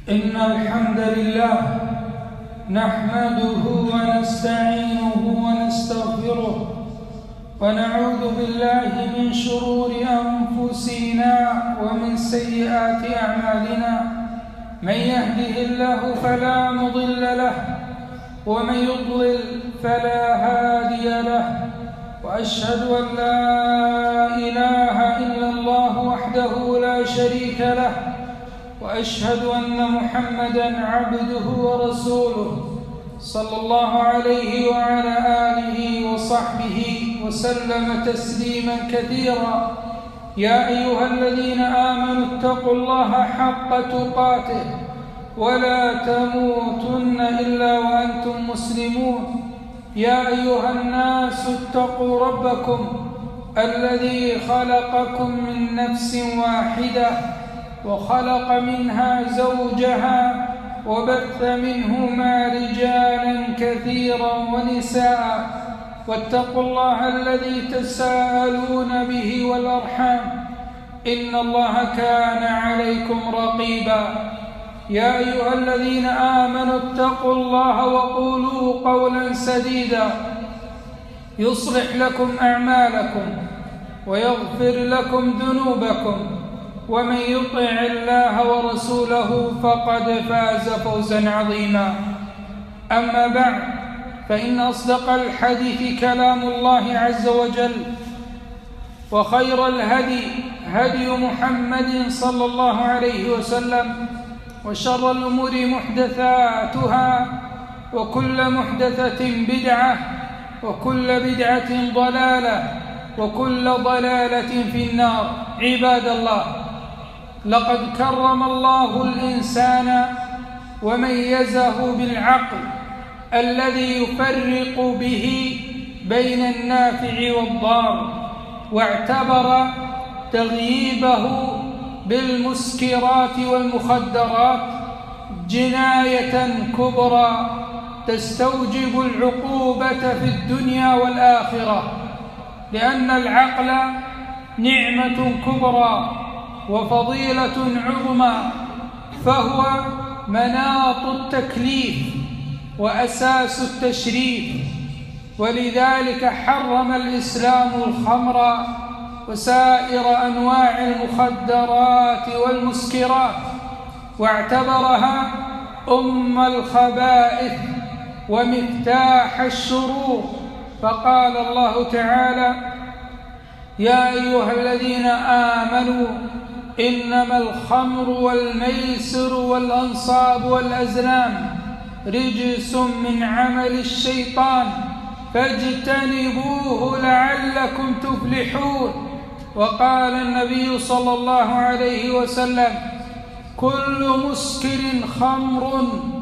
إن الحمد لله نحمده ونستعينه ونستغفره ونعوذ بالله من شرور أنفسنا ومن سيئات أعمالنا. من يهده الله فلا مضل له ومن يضلل فلا هادي له، وأشهد أن لا إله إلا الله وحده لا شريك له، وأشهد أن محمدًا عبده ورسوله صلى الله عليه وعلى آله وصحبه وسلم تسليمًا كثيرا. يا أيها الذين آمنوا اتقوا الله حق تقاته ولا تموتن إلا وأنتم مسلمون. يا أيها الناس اتقوا ربكم الذي خلقكم من نفس واحدة وخلق منها زوجها وبث منهما رجالا كثيرا ونساء، واتقوا الله الذي تساءلون به والأرحام إن الله كان عليكم رقيبا. يا أيها الذين آمنوا اتقوا الله وقولوا قولا سديدا يصلح لكم أعمالكم ويغفر لكم ذنوبكم، ومن يطع الله ورسوله فقد فاز فوزا عظيما. أما بعد، فإن أصدق الحديث كلام الله عز وجل، وخير الهدي هدي محمد صلى الله عليه وسلم، وشر الأمور محدثاتها، وكل محدثة بدعة، وكل بدعة ضلالة، وكل ضلالة في النار. عباد الله، لقد كرم الله الإنسان وميزه بالعقل الذي يفرق به بين النافع والضار، واعتبر تغييبه بالمسكرات والمخدرات جناية كبرى تستوجب العقوبة في الدنيا والآخرة، لأن العقل نعمة كبرى وفضيلة عظمى، فهو مناط التكليف وأساس التشريف، ولذلك حرم الإسلام الخمر وسائر أنواع المخدرات والمسكرات، واعتبرها أم الخبائث ومفتاح الشرور. فقال الله تعالى: يا أيها الذين آمنوا إنما الخمر والميسر والأنصاب والأزلام رجس من عمل الشيطان فاجتنبوه لعلكم تفلحون. وقال النبي صلى الله عليه وسلم: كل مسكر خمر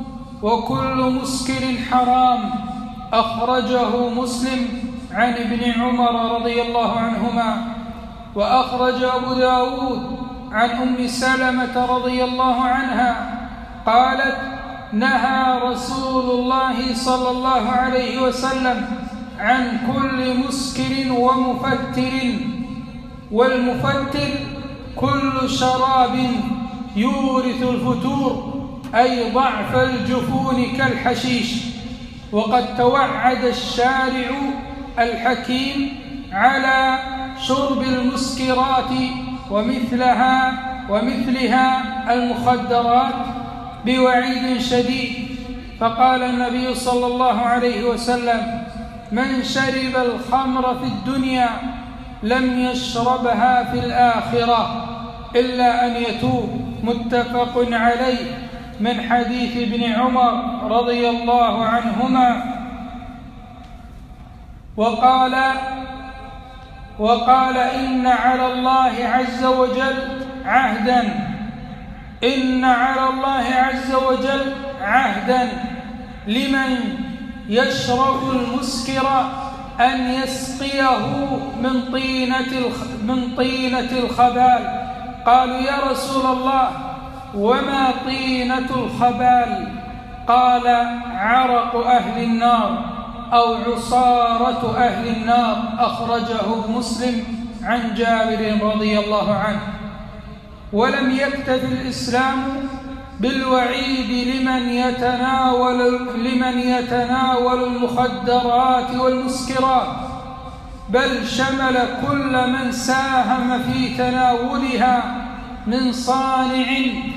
وكل مسكر حرام. أخرجه مسلم عن ابن عمر رضي الله عنهما. وأخرج أبو داود عن أم سلمة رضي الله عنها قالت: نهى رسول الله صلى الله عليه وسلم عن كل مسكر ومفتر، والمفتر كل شراب يورث الفتور، أي ضعف الجفون كالحشيش. وقد توعد الشارع الحكيم على شرب المسكرات ومثلها المخدرات بوعيد شديد، فقال النبي صلى الله عليه وسلم: من شرب الخمر في الدنيا لم يشربها في الآخرة إلا أن يتوب. متفق عليه، من حديث ابن عمر رضي الله عنهما. وقال إن على الله عز وجل عهدا لمن يشرب المسكر أن يسقيه من طينة الخبال. قالوا: يا رسول الله، وما طينة الخبال؟ قال: عرق أهل النار أو عصارة أهل النار. أخرجه مسلم عن جابر رضي الله عنه. ولم يكتف الإسلام بالوعيد لمن يتناول المخدرات والمسكرات، بل شمل كل من ساهم في تناولها من صانع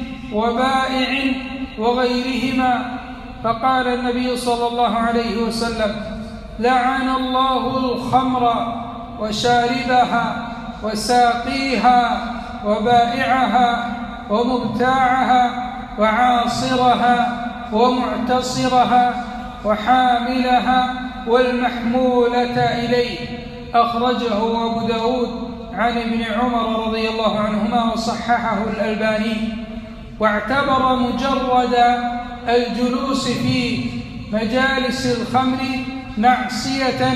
وبائع وغيرهما. فقال النبي صلى الله عليه وسلم: لعن الله الخمر وشاربها وساقيها وبائعها ومبتاعها وعاصرها ومعتصرها وحاملها والمحمولة إليه. أخرجه أبو داود عن ابن عمر رضي الله عنهما وصححه الألباني. واعتبر مجرد الجلوس في مجالس الخمر معصية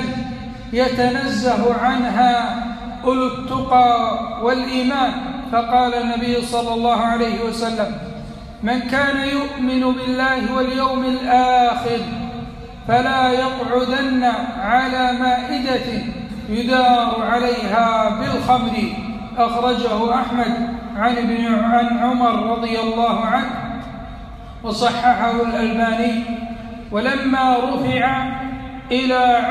يتنزه عنها أولو التقى والإيمان. فقال النبي صلى الله عليه وسلم: من كان يؤمن بالله واليوم الآخر فلا يقعدن على مائدة يدار عليها بالخمر. أخرجه أحمد عن عمر رضي الله عنه وصححه الألباني. ولما رفع إلى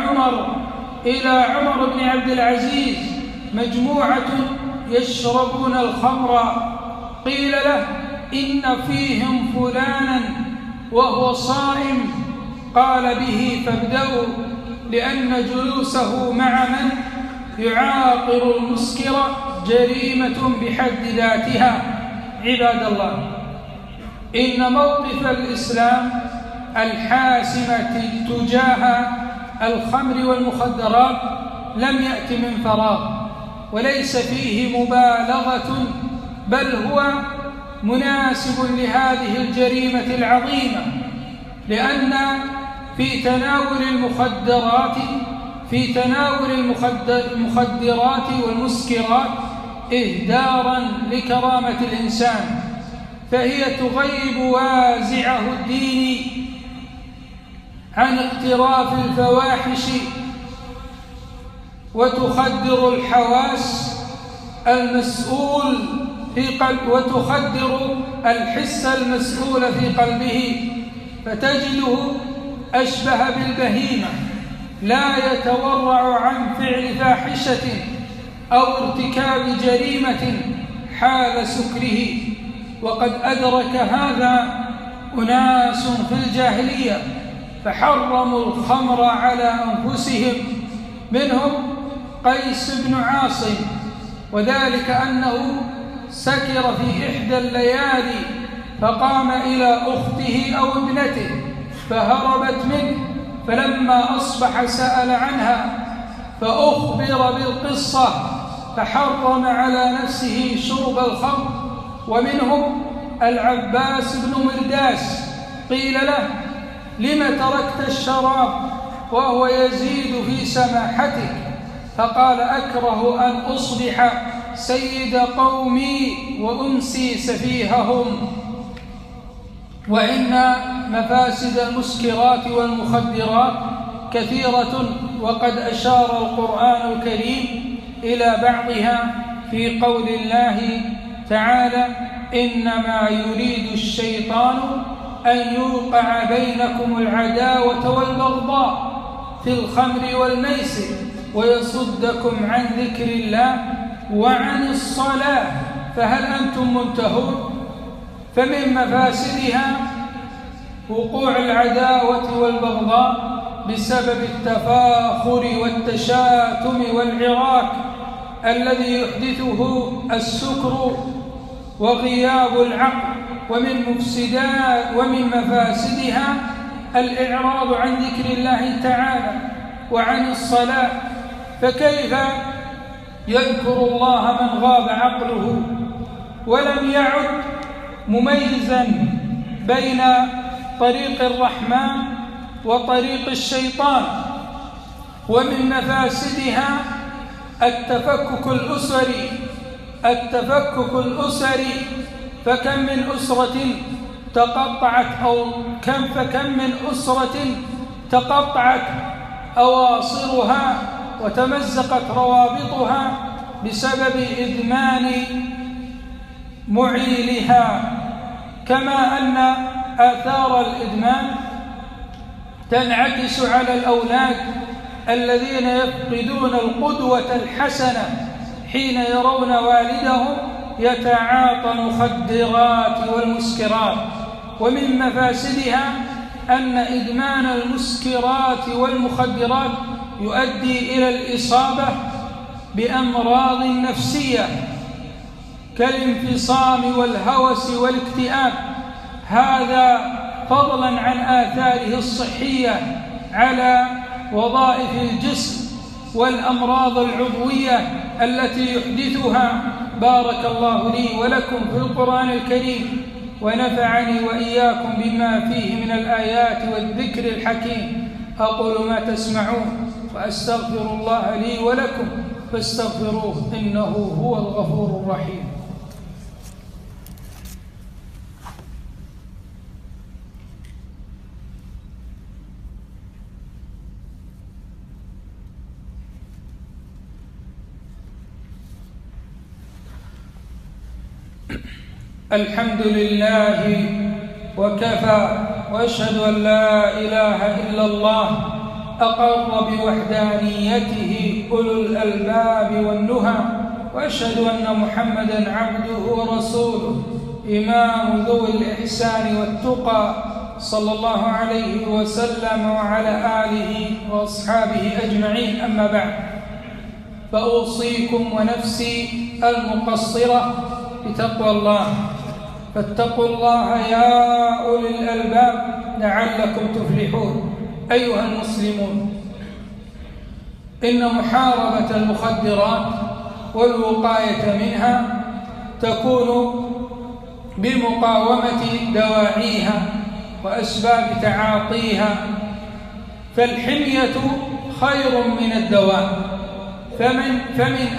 عمر بن عبد العزيز مجموعة يشربون الخمر، قيل له: إن فيهم فلانا وهو صائم. قال: به فابدأوا، لأن جلوسه مع من يعاقر المسكر جريمة بحد ذاتها. عباد الله، إن موقف الإسلام الحاسم تجاه الخمر والمخدرات لم يأت من فراغ، وليس فيه مبالغة، بل هو مناسب لهذه الجريمة العظيمة، لأن في تناول المخدرات والمسكرات إهدارا لكرامة الإنسان، فهي تغيب وازعه الديني عن اقتراف الفواحش، وتخدر الحواس المسؤول في قلب، وتخدر الحس المسؤول في قلبه، فتجده أشبه بالبهيمة لا يتورع عن فعل فاحشة أو ارتكاب جريمة حال سكره. وقد أدرك هذا أناس في الجاهلية فحرموا الخمر على أنفسهم، منهم قيس بن عاصم، وذلك أنه سكر في إحدى الليالي فقام إلى أخته أو ابنته فهربت منه، فلما أصبح سأل عنها فأخبر بالقصة فحرم على نفسه شرب الخمر. ومنهم العباس بن مرداس، قيل له: لم تركت الشراب وهو يزيد في سماحتك؟ فقال: أكره أن أصبح سيد قومي وأمسي سفيههم. وإن مفاسد المسكرات والمخدرات كثيرة، وقد أشار القرآن الكريم إلى بعضها في قول الله تعالى: إنما يريد الشيطان أن يوقع بينكم العداوة والبغضاء في الخمر والميسر ويصدكم عن ذكر الله وعن الصلاة فهل أنتم منتهون؟ فمن مفاسدها وقوع العداوة والبغضاء بسبب التفاخر والتشاتم والعراك الذي يحدثه السكر وغياب العقل. ومن مفاسدها الإعراض عن ذكر الله تعالى وعن الصلاة، فكيف يذكر الله من غاب عقله ولم يعد مميزا بين طريق الرحمن وطريق الشيطان؟ ومن مفاسدها التفكك الأسري، فكم من أسرة تقطعت تقطعت أواصرها وتمزقت روابطها بسبب إدمان معيلها. كما أن آثار الإدمان تنعكس على الأولاد الذين يفقدون القدوة الحسنة حين يرون والدهم يتعاطى المخدرات والمسكرات. ومن مفاسدها أن إدمان المسكرات والمخدرات يؤدي إلى الإصابة بأمراض نفسية كالانفصام والهوس والاكتئاب، هذا فضلا عن آثاره الصحية على وظائف الجسم والأمراض العضوية التي يحدثها. بارك الله لي ولكم في القرآن الكريم، ونفعني وإياكم بما فيه من الآيات والذكر الحكيم. أقول ما تسمعون وأستغفر الله لي ولكم فاستغفروه إنه هو الغفور الرحيم. الحمد لله وكفى، وأشهد أن لا إله إلا الله أقر بوحدانيته أولو الألباب والنهى، وأشهد أن محمدًا عبده ورسوله إمام ذوي الإحسان والتقى، صلى الله عليه وسلم وعلى آله وأصحابه أجمعين. أما بعد، فأوصيكم ونفسي المقصرة بتقوى الله، فاتقوا الله يا أولي الألباب لعلكم تفلحون. أيها المسلمون، إن محاربة المخدرات والوقاية منها تكون بمقاومة دواعيها وأسباب تعاطيها، فالحمية خير من الدواء. فمن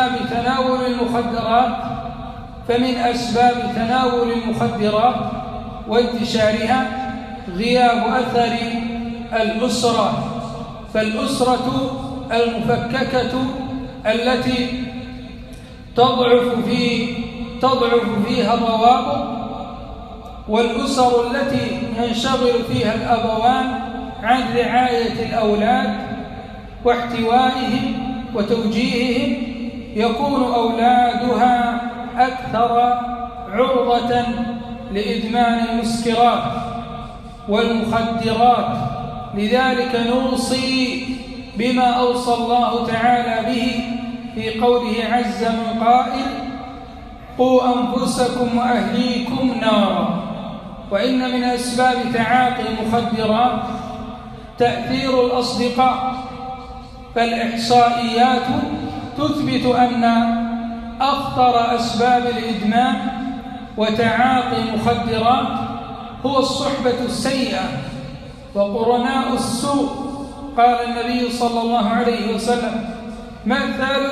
أسباب تناول المخدرات وانتشارها غياب أثر الأسرة، فالأسرة المفككة التي تضعف فيها الروابط، والأسر التي ينشغل فيها الأبوان عن رعاية الأولاد واحتوائهم وتوجيههم، يكون أولادها أكثر عرضة لإدمان المسكرات والمخدرات. لذلك نوصي بما أوصى الله تعالى به في قوله عز من قائل: قوا أنفسكم وأهليكم نارا. وإن من أسباب تعاطي المخدرات تأثير الأصدقاء، فالإحصائيات تثبت أن أخطر أسباب الإدمان وتعاطي المخدرات هو الصحبة السيئة وقرناء السوء. قال النبي صلى الله عليه وسلم: مثل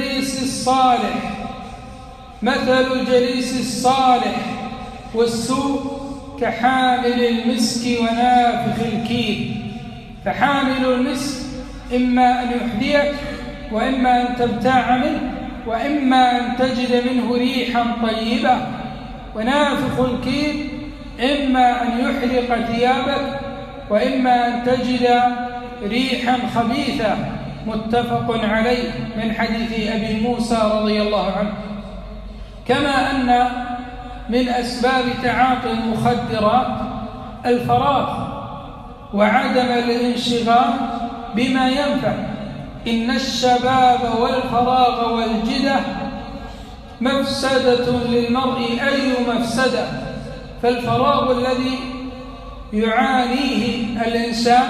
الجليس الصالح والسوء كحامل المسك ونافخ الكير. فحامل المسك إما أن يحذيك، وإما أن تبتاع منه، وإما أن تجد منه ريحا طيبة. ونافخ الكير إما أن يحرق ثيابك، وإما أن تجد ريحا خبيثة. متفق عليه من حديث أبي موسى رضي الله عنه. كما أن من أسباب تعاطي المخدرات الفراغ وعدم الانشغال بما ينفع. إن الشباب والفراغ والجدة مفسدة للمرء أي مفسدة. فالفراغ الذي يعانيه الإنسان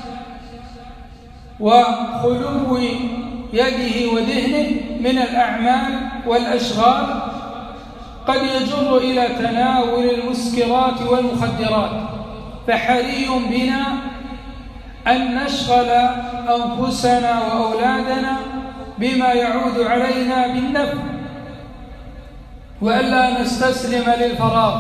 وخلو يده وذهنه من الأعمال والأشغال قد يجر إلى تناول المسكرات والمخدرات. فحري بنا أن نشغل أنفسنا وأولادنا بما يعود علينا بالنفع، وألا نستسلم للفراغ.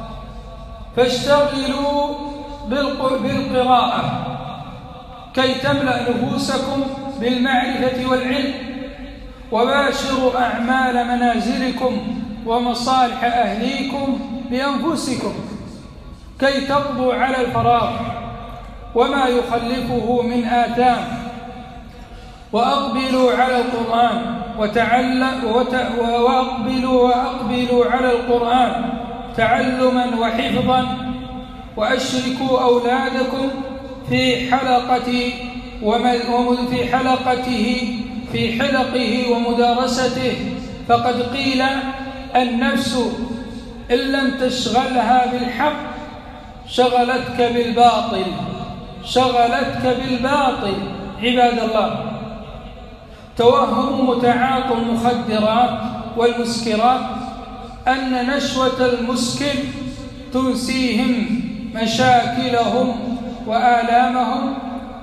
فاشتغلوا بالقراءة كي تملأ نفوسكم بالمعرفة والعلم، وباشروا أعمال منازلكم ومصالح أهليكم بأنفسكم كي تقضوا على الفراغ وما يخلفه من آثام، وأقبلوا على القرآن وأقبلوا على القرآن تعلما وحفظا، وأشركوا أولادكم في حلقه ومدارسته، فقد قيل النفس إن لم تشغلها بالحق شغلتك بالباطل. عباد الله، توهم متعاطي المخدرات والمسكرات أن نشوة المسكر تنسيهم مشاكلهم وآلامهم،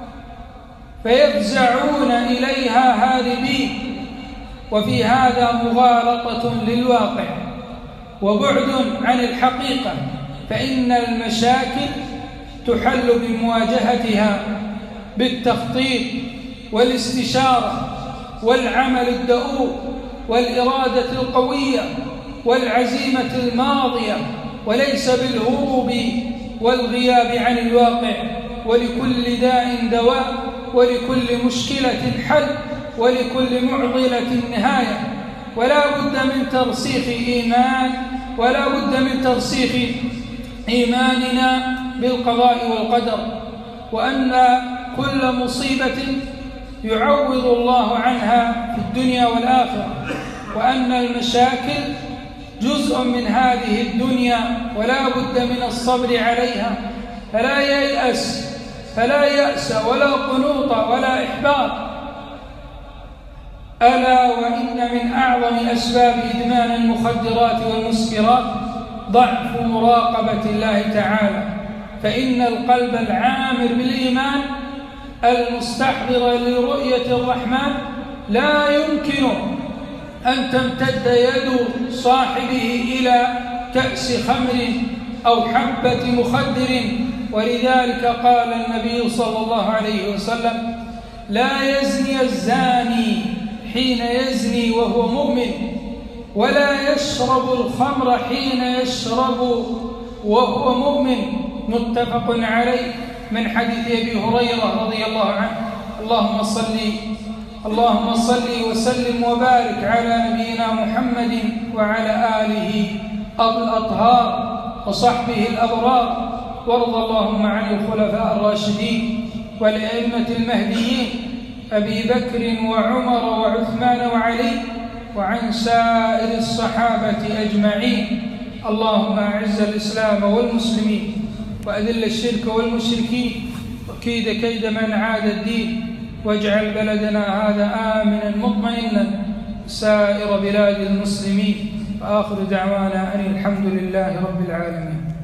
فيفزعون إليها هاربين، وفي هذا مغالطة للواقع وبعد عن الحقيقة، فإن المشاكل تحل بمواجهتها بالتخطيط والاستشارة والعمل الدؤوب والإرادة القوية والعزيمة الماضية، وليس بالهروب والغياب عن الواقع. ولكل داء دواء، ولكل مشكلة حل، ولكل معضلة نهاية، ولا بد من ترسيخ إيماننا بالقضاء والقدر، وأن كل مصيبة يعوض الله عنها في الدنيا والآخرة، وأن المشاكل جزء من هذه الدنيا ولا بد من الصبر عليها، فلا يأس ولا قنوط ولا إحباط. ألا وإن من أعظم أسباب إدمان المخدرات والمسكرات ضعف مراقبة الله تعالى، فإن القلب العامر بالإيمان المستحضر لرؤية الرحمن لا يمكن أن تمتد يد صاحبه إلى كأس خمر أو حبة مخدر. ولذلك قال النبي صلى الله عليه وسلم: لا يزني الزاني حين يزني وهو مؤمن، ولا يشرب الخمر حين يشرب وهو مؤمن. متفق عليه، من حديث أبي هريرة رضي الله عنه. اللهم صل وسلم وبارك على نبينا محمد وعلى آله الأطهار وصحبه الأبرار، وارض اللهم عن الخلفاء الراشدين والأئمة المهديين أبي بكر وعمر وعثمان وعلي، وعن سائر الصحابة أجمعين. اللهم أعز الإسلام والمسلمين، وأذل الشرك والمشركين، وكيد كيد من عاد الدين، واجعل بلدنا هذا آمنا مطمئنا سائر بلاد المسلمين. وآخر دعوانا أن الحمد لله رب العالمين.